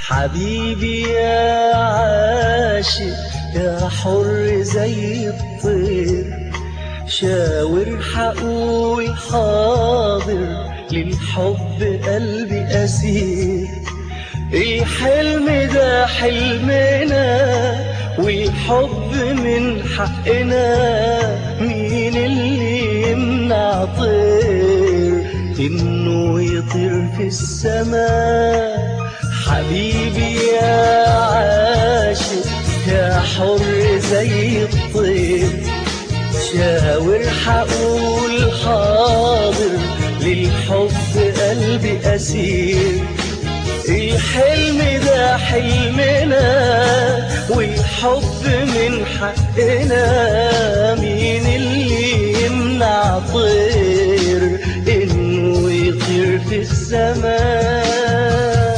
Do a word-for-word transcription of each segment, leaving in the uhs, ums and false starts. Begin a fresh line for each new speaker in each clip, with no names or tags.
حبيبي يا عاشق يا حر زي الطير، شاور حقول حاضر للحب قلبي أسير. الحلم ده حلمنا والحب من حقنا، مين اللي يمنع طير إنه يطير في السماء؟ حبيبي يا عاشق يا حر زي الطير، شاور حقول حاضر للحب قلبي أسير. الحلم ده حلمنا والحب من حقنا، مين اللي يمنع طير إنه يطير في السماء؟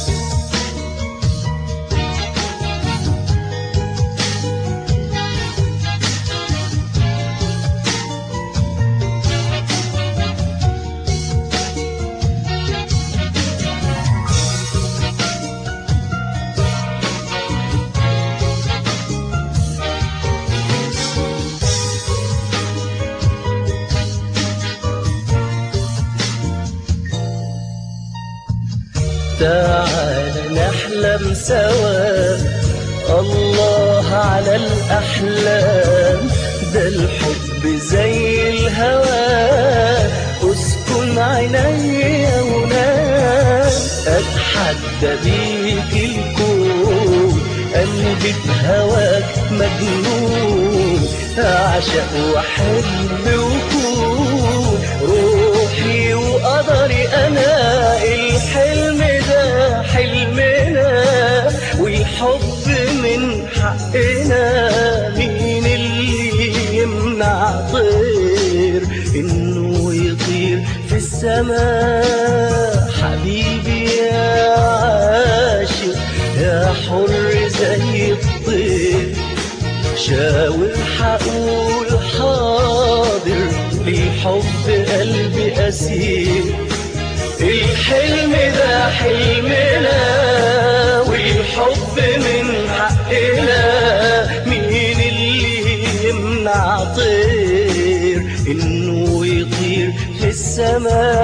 تعال نحلم سوا، الله على الأحلام، ده الحب زي الهوى، اسكن عيني ونام. أتحدى بيك الكون، قلبي بهواك مجنون، أعشق وأحب وكون روحي وقدري أنا. الحلم ده حلمنا والحب من حقنا، مين اللي يمنع طير إنه يطير في السماء؟ حبيبي يا عاشق يا حر زي الطير، شاور حقول حاضر للحب قلبي أسير. الحلم ده حلمنا والحب من حقنا، مين اللي يمنع طير إنه يطير في السماء؟